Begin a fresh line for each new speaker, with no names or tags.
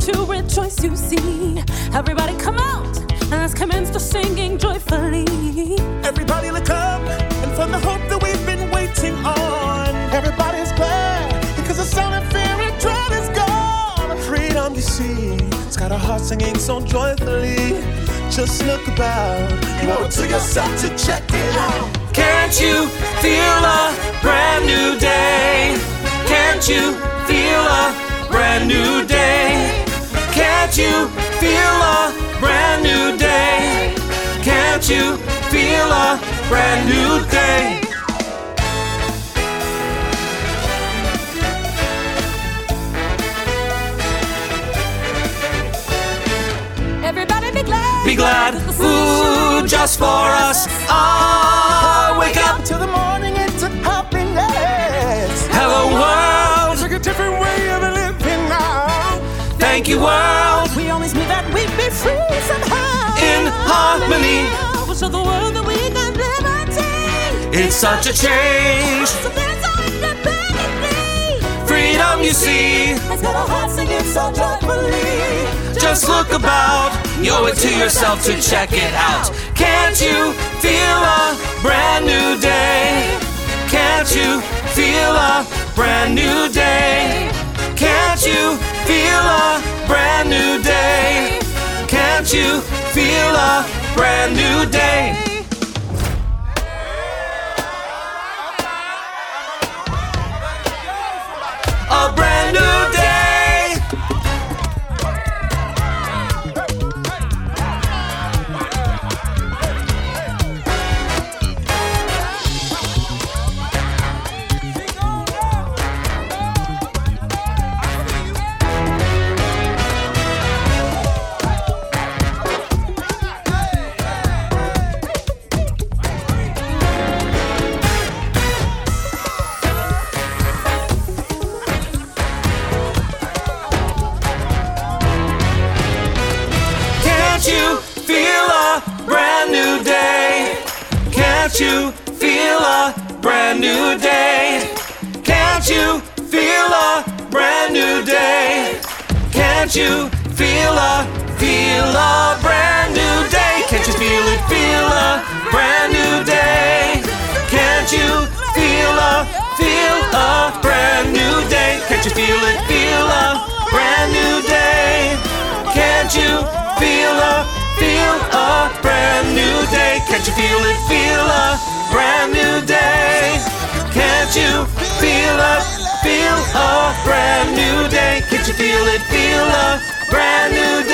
to rejoice, you see. Everybody come out and let's commence to singing joyfully.
Everybody look up and find the hope that we've been waiting on. Everybody's glad because the sound of fear and dread is gone. Freedom, you see, it's got our hearts singing so joyfully. Just look about, you owe it to yourself to check it out.
Can't you feel a brand new day? Can't you feel a brand new day? Can't you feel a brand new day? Can't you feel a brand new day?
Everybody be glad.
Be glad, ooh, just for us. Ah, wake up
to the morning into happiness.
Hello world,
It's like a different way of living now.
thank you world.
We always knew that we'd be free somehow.
In harmony.
We'll show the world that we got liberty.
It's such a change.
So there's always the baby.
Freedom, you see.
It's got our hearts singing so joyfully.
Just look about, you owe it to yourself to check it out. Can't you feel a brand new day? Can't you feel a brand new day? Can't you feel a brand new day? Can't you feel a brand new day? A brand new day. Can't you feel a brand new day? Can't you feel a brand new day? Can't you feel a brand new day? Can't you feel a brand new day? Can't you feel it? Feel a brand new day. Can't you feel a brand new day? Can't you feel it? Feel a brand new day. Can't you feel a brand new day? Can't you feel it? Feel a brand new day. Can't you feel a brand new day? Can't you feel it? Feel a brand new day.